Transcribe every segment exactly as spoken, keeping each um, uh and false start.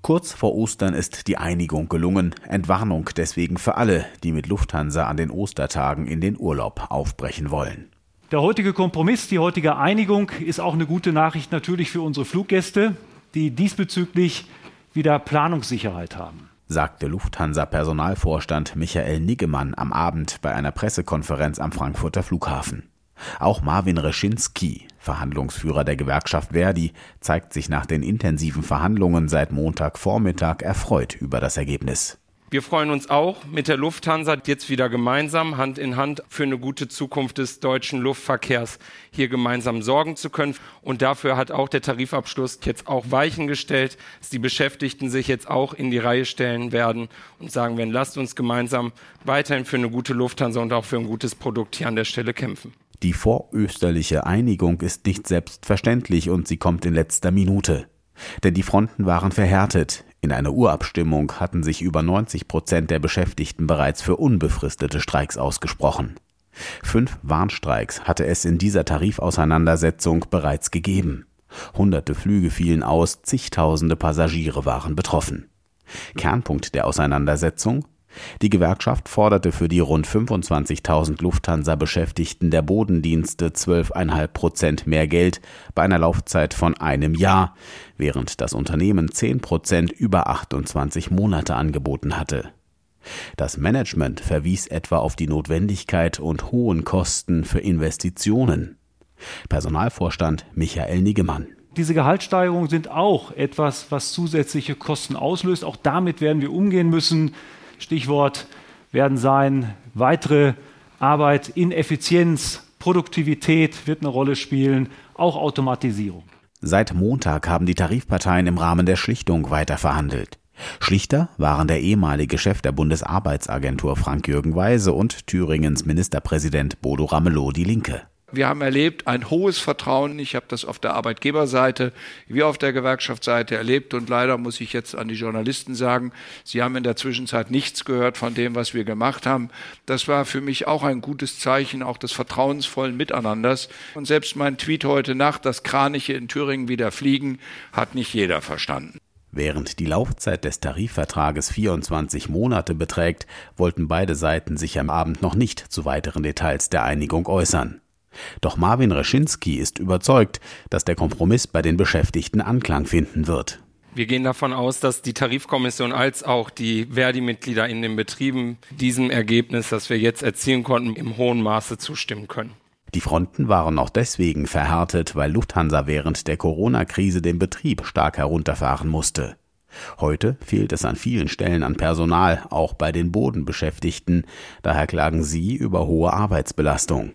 Kurz vor Ostern ist die Einigung gelungen. Entwarnung deswegen für alle, die mit Lufthansa an den Ostertagen in den Urlaub aufbrechen wollen. Der heutige Kompromiss, die heutige Einigung ist auch eine gute Nachricht natürlich für unsere Fluggäste, die diesbezüglich wieder Planungssicherheit haben, sagte Lufthansa-Personalvorstand Michael Niggemann am Abend bei einer Pressekonferenz am Frankfurter Flughafen. Auch Marvin Reschinski, Verhandlungsführer der Gewerkschaft Verdi, zeigt sich nach den intensiven Verhandlungen seit Montagvormittag erfreut über das Ergebnis. Wir freuen uns auch, mit der Lufthansa jetzt wieder gemeinsam Hand in Hand für eine gute Zukunft des deutschen Luftverkehrs hier gemeinsam sorgen zu können. Und dafür hat auch der Tarifabschluss jetzt auch Weichen gestellt, dass die Beschäftigten sich jetzt auch in die Reihe stellen werden und sagen werden, lasst uns gemeinsam weiterhin für eine gute Lufthansa und auch für ein gutes Produkt hier an der Stelle kämpfen. Die vorösterliche Einigung ist nicht selbstverständlich und sie kommt in letzter Minute. Denn die Fronten waren verhärtet. In einer Urabstimmung hatten sich über neunzig Prozent der Beschäftigten bereits für unbefristete Streiks ausgesprochen. Fünf Warnstreiks hatte es in dieser Tarifauseinandersetzung bereits gegeben. Hunderte Flüge fielen aus, zigtausende Passagiere waren betroffen. Kernpunkt der Auseinandersetzung? Die Gewerkschaft forderte für die rund fünfundzwanzigtausend Lufthansa-Beschäftigten der Bodendienste zwölf Komma fünf Prozent mehr Geld bei einer Laufzeit von einem Jahr, während das Unternehmen zehn Prozent über achtundzwanzig Monate angeboten hatte. Das Management verwies etwa auf die Notwendigkeit und hohen Kosten für Investitionen. Personalvorstand Michael Niggemann. Diese Gehaltssteigerungen sind auch etwas, was zusätzliche Kosten auslöst. Auch damit werden wir umgehen müssen. Stichwort werden sein, weitere Arbeit in Effizienz, Produktivität wird eine Rolle spielen, auch Automatisierung. Seit Montag haben die Tarifparteien im Rahmen der Schlichtung weiter verhandelt. Schlichter waren der ehemalige Chef der Bundesarbeitsagentur Frank-Jürgen Weise und Thüringens Ministerpräsident Bodo Ramelow, die Linke. Wir haben erlebt ein hohes Vertrauen. Ich habe das auf der Arbeitgeberseite wie auf der Gewerkschaftsseite erlebt. Und leider muss ich jetzt an die Journalisten sagen, sie haben in der Zwischenzeit nichts gehört von dem, was wir gemacht haben. Das war für mich auch ein gutes Zeichen, auch des vertrauensvollen Miteinanders. Und selbst mein Tweet heute Nacht, dass Kraniche in Thüringen wieder fliegen, hat nicht jeder verstanden. Während die Laufzeit des Tarifvertrages vierundzwanzig Monate beträgt, wollten beide Seiten sich am Abend noch nicht zu weiteren Details der Einigung äußern. Doch Marvin Reschinski ist überzeugt, dass der Kompromiss bei den Beschäftigten Anklang finden wird. Wir gehen davon aus, dass die Tarifkommission als auch die Verdi-Mitglieder in den Betrieben diesem Ergebnis, das wir jetzt erzielen konnten, im hohen Maße zustimmen können. Die Fronten waren auch deswegen verhärtet, weil Lufthansa während der Corona-Krise den Betrieb stark herunterfahren musste. Heute fehlt es an vielen Stellen an Personal, auch bei den Bodenbeschäftigten. Daher klagen sie über hohe Arbeitsbelastung.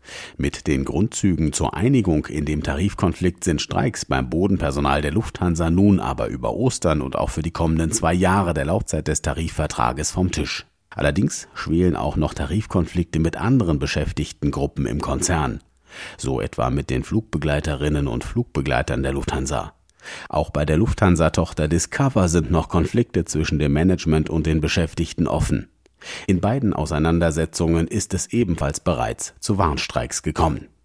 Mit den Grundzügen zur Einigung in dem Tarifkonflikt sind Streiks beim Bodenpersonal der Lufthansa nun aber über Ostern und auch für die kommenden zwei Jahre der Laufzeit des Tarifvertrages vom Tisch. Allerdings schwelen auch noch Tarifkonflikte mit anderen Beschäftigtengruppen im Konzern. So etwa mit den Flugbegleiterinnen und Flugbegleitern der Lufthansa. Auch bei der Lufthansa-Tochter Discover sind noch Konflikte zwischen dem Management und den Beschäftigten offen. In beiden Auseinandersetzungen ist es ebenfalls bereits zu Warnstreiks gekommen.